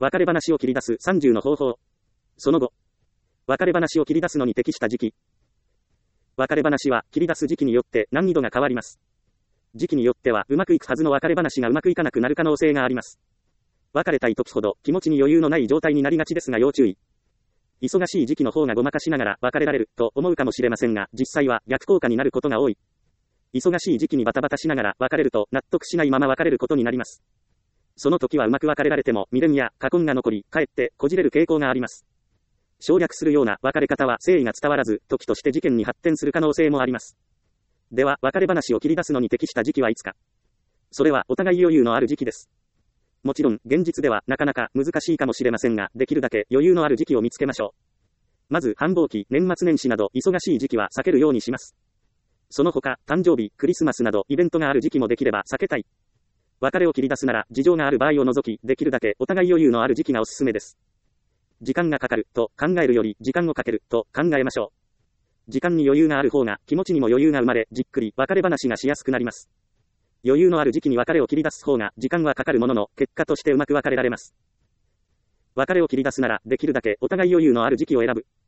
別れ話を切り出す30の方法。その後、別れ話を切り出すのに適した時期。別れ話は切り出す時期によって難易度が変わります。時期によってはうまくいくはずの別れ話がうまくいかなくなる可能性があります。別れたい時ほど気持ちに余裕のない状態になりがちですが要注意。忙しい時期の方がごまかしながら別れられると思うかもしれませんが、実際は逆効果になることが多い。忙しい時期にバタバタしながら別れると納得しないまま別れることになります。その時はうまく別れられても未練や過根が残り、かえってこじれる傾向があります。省略するような別れ方は誠意が伝わらず、時として事件に発展する可能性もあります。では、別れ話を切り出すのに適した時期はいつか。それはお互い余裕のある時期です。もちろん、現実ではなかなか難しいかもしれませんが、できるだけ余裕のある時期を見つけましょう。まず、繁忙期、年末年始など忙しい時期は避けるようにします。その他、誕生日、クリスマスなどイベントがある時期もできれば避けたい。別れを切り出すなら、事情がある場合を除き、できるだけお互い余裕のある時期がおすすめです。時間がかかると考えるより時間をかけると考えましょう。時間に余裕がある方が気持ちにも余裕が生まれ、じっくり別れ話がしやすくなります。余裕のある時期に別れを切り出す方が時間はかかるものの、結果としてうまく別れられます。別れを切り出すなら、できるだけお互い余裕のある時期を選ぶ。